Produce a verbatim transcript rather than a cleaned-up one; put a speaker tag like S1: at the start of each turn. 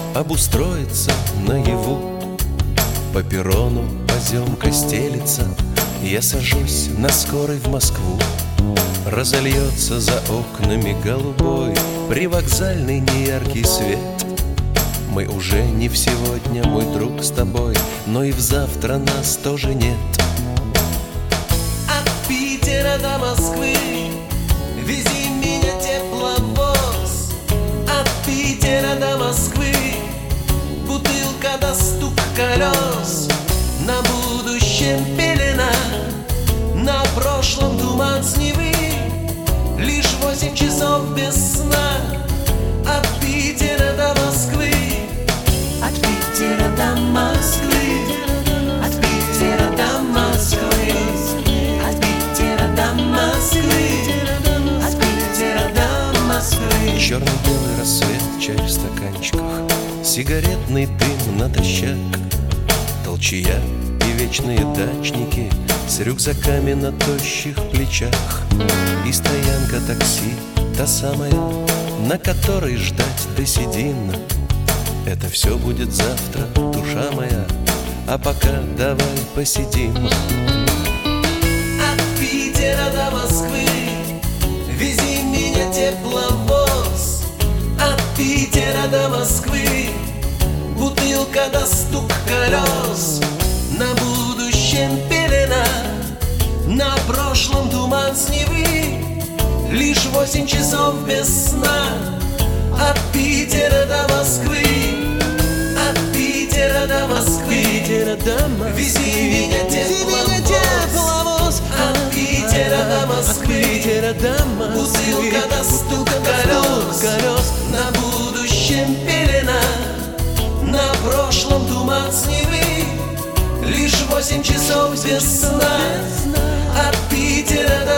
S1: обустроиться наяву. По перрону поземка стелится, я сажусь на скорой в Москву. Разольется за окнами голубой привокзальный неяркий свет. Мы уже не в сегодня, мой друг, с тобой, но и в завтра нас тоже нет.
S2: От Питера до Москвы вези меня, тепловоз. От Питера до Москвы бутылка до стук колес. На будущем пелена, на прошлом туман с Невы. Лишь восемь часов без сна. От Питера до Москвы. От Питера до Москвы. От Питера до Москвы. От Питера до Москвы. От Питера до Москвы.
S1: Черно-белый рассвет, чай в стаканчиках, сигаретный дым натощак, толчья и вечные дачники с рюкзаками на тощих плечах. И стоянка такси, та самая, на которой ждать досидим. Это все будет завтра, душа моя, а пока давай посидим.
S2: От Питера до Москвы вези меня, тепловоз. От Питера до Москвы бутылка до стук колес. На будущем пелена, на прошлом туман с Невы. Лишь восемь часов без сна. От Питера до Москвы. От Питера до Москвы. Вези меня, тепловоз. От Питера до Москвы. Бутылка до стука колес. На будущем пелена, на прошлом туман с Невы. Лишь восемь часов без сна. От Питера до